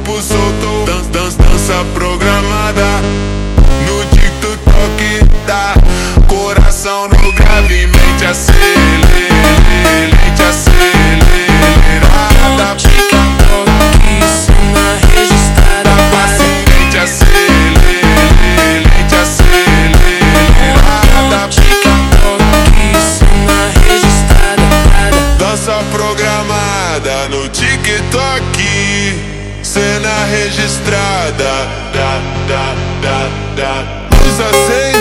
corpo solto, dança programada. No TikTok tá coração no grave, mente acelerada. No TikTok, cena registrada. Mente acelerada. No TikTok, cena registrada. Dança programada no TikTok, cena registrada. Luz acende.